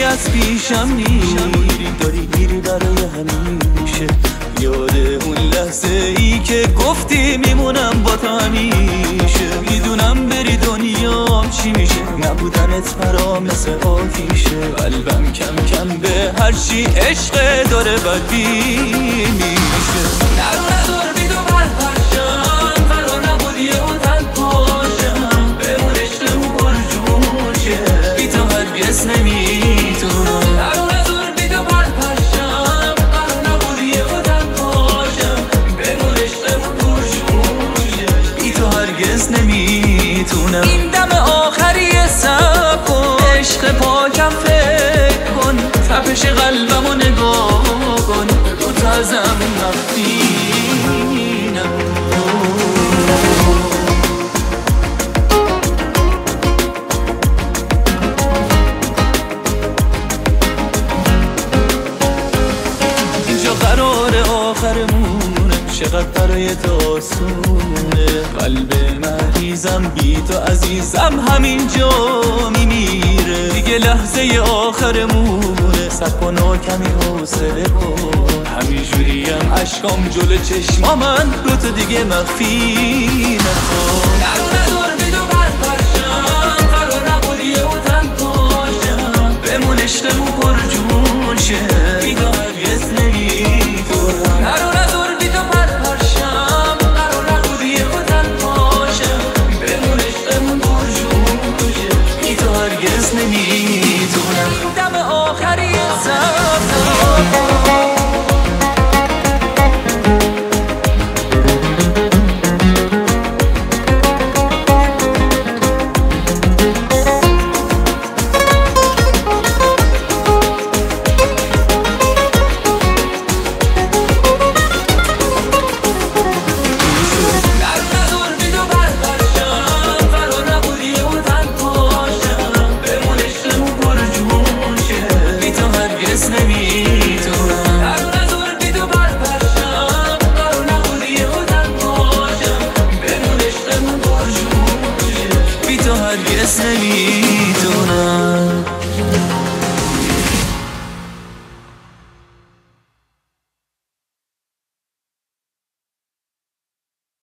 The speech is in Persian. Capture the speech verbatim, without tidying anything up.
از پیشم میری، داری میری برای همیشه. یاد اون لحظه ای که گفتی میمونم با تو همیشه. میدونم بری دنیام چی میشه، نبودنت برام مثل آتیشه. قلبم کم کم به هر چی عشق داره بدبین میشه. نرو ندار بی تو برپرشم، قرار نبود یه اون تن پاشم. بمون عشقمون پر جوشه، بی تو هرگز نمیتونم. نرو ندار بی تو برپرشم، قرار نبود یه اون تن پاشم. بمون عشقمون پر جوشه، بی تو هرگز نمیتونم. این دم آخری صبر کن، عشق پاکم فکر کن. تپش قلبمو نگاه کن، تو تا ازم مفتینم. اینجا قرار آخرمونه، چقدر برای تو آسونه. قلب مریضم بی تو عزیزم همینجا میمیره. دیگه لحظه آخرمونه، سب کن و کمی حوصله کن. همینجوریم عشقام جلو چشما من رو تو دیگه مخفی نکن. نرو ندار بی تو برپرشم، قرار نبود یه اون تن پاشم. بمون عشقمون پر جوشه، بی تو هرگز نمیتونم. نرو ندار بی تو برپرشم، قرار نبود یه اون تن پاشم. بمون عشقمون پر جوشه، بی تو هرگز نمیتونم. دم آخری صبر هرگز نمیتونم.